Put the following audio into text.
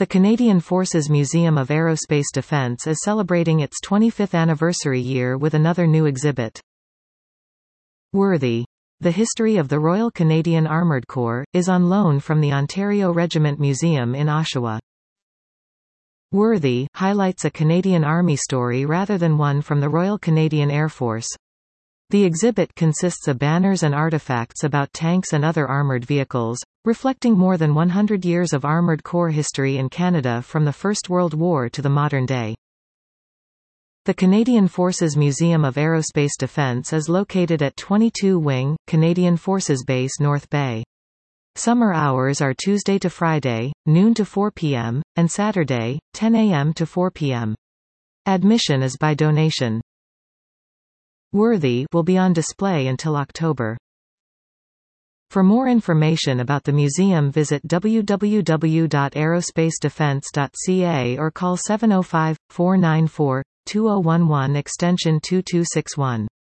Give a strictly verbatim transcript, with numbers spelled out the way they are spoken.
The Canadian Forces Museum of Aerospace Defence is celebrating its twenty-fifth anniversary year with another new exhibit. Worthy. The history of the Royal Canadian Armoured Corps, is on loan from the Ontario Regiment Museum in Oshawa. Worthy highlights a Canadian Army story rather than one from the Royal Canadian Air Force. The exhibit consists of banners and artifacts about tanks and other armoured vehicles, reflecting more than one hundred years of Armoured Corps history in Canada from the First World War to the modern day. The Canadian Forces Museum of Aerospace Defence is located at twenty-two Wing, Canadian Forces Base North Bay. Summer hours are Tuesday to Friday, noon to four p m, and Saturday, ten a m to four p m Admission is by donation. Worthy will be on display until October. For more information about the museum, visit w w w dot aerospace defence dot c a or call seven oh five, four nine four, two oh one one extension two two six one.